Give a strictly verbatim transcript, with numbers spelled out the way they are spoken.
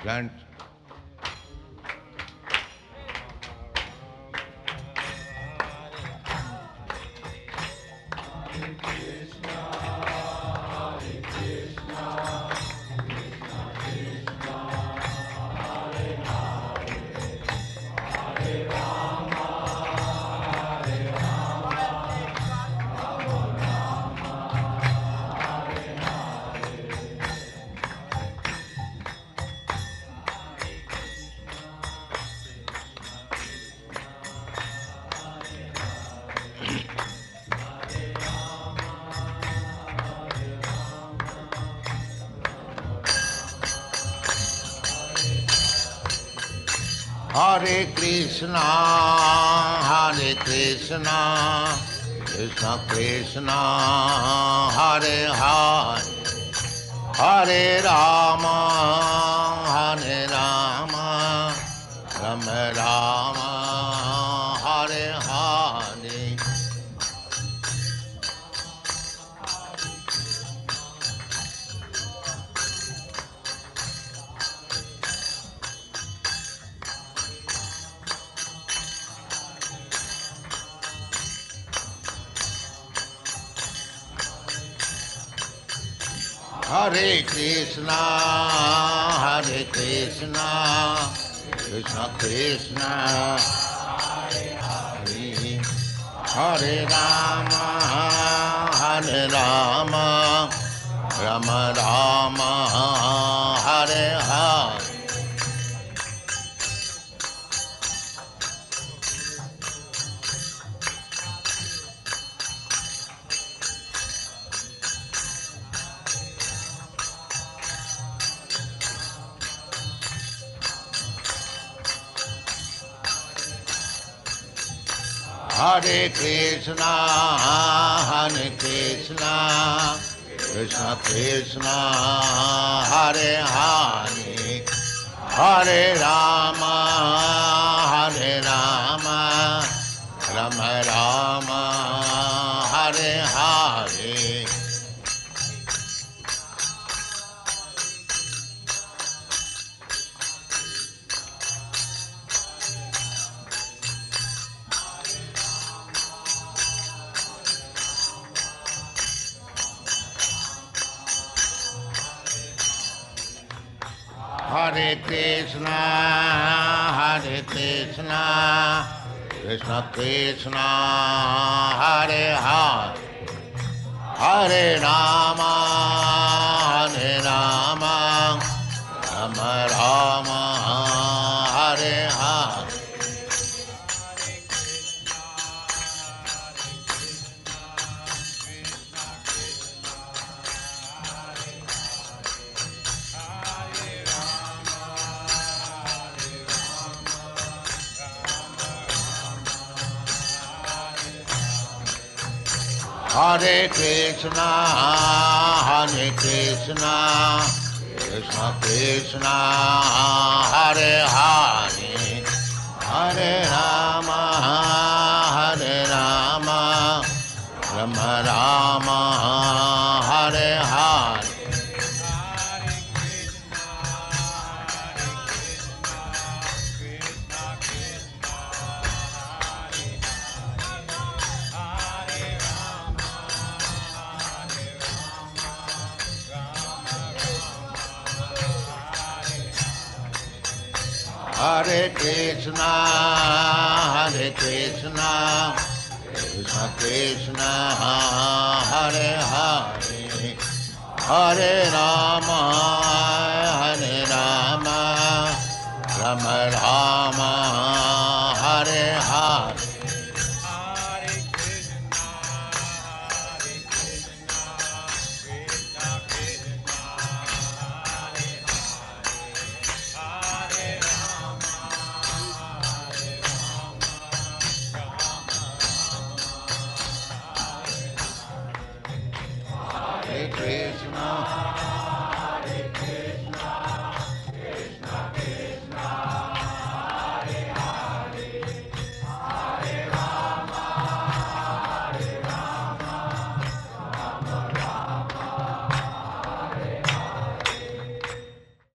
घंट Hare Krishna, Hare Krishna, Krishna Krishna, Hare Hare, Hare Rama, Hare Rama, Rama Rama, Hare Hare. Hare Krishna, Hare Krishna, Krishna Krishna, Hare Hare Rama, Hare Rama, Rama Rama, Hare Hare. Hare Krishna, Hare Krishna, Krishna Krishna, Hare Hare, Hare Rama, Hare Rama, Rama Rama, Hare Hare. Hare Krishna, Hare Krishna, Krishna Krishna, Hare Hare, Hare Rama, Hare Rama, Rama Rama, Hare Hare. Hare Krishna, Hare Krishna, Krishna Krishna, Hare Hare, Hare Rama, Hare Rama, Rama Rama, Hare Hare. Hare Krishna, Hare Krishna, Krishna Krishna, Hare Hare, Hare Rama, Hare Rama, Rama Rama,